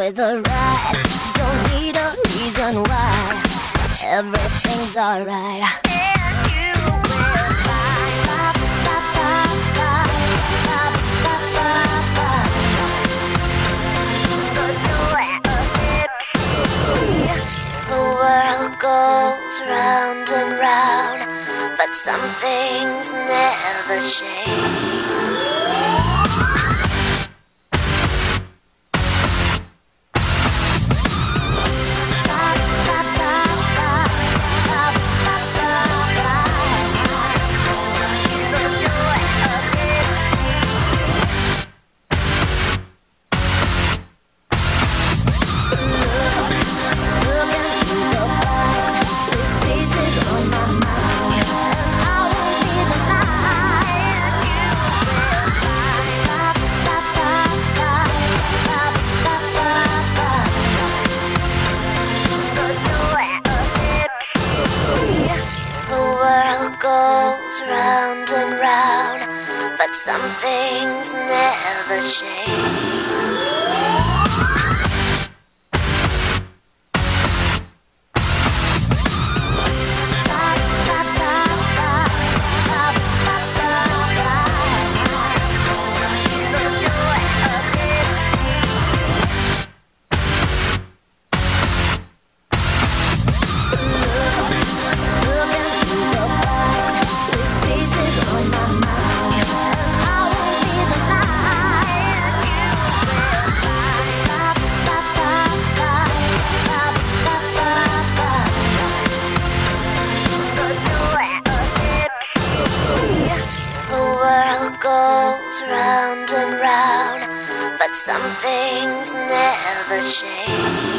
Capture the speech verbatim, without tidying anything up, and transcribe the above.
enjoy the ride. Don't need a reason why. Everything's alright. And you will find ba, ba, ba, ba, ba, ba, ba, ba. The joy of gypsy. The world goes round and round, but some things never change. Goes round and round, but some things never change. Goes round and round, but some things never change.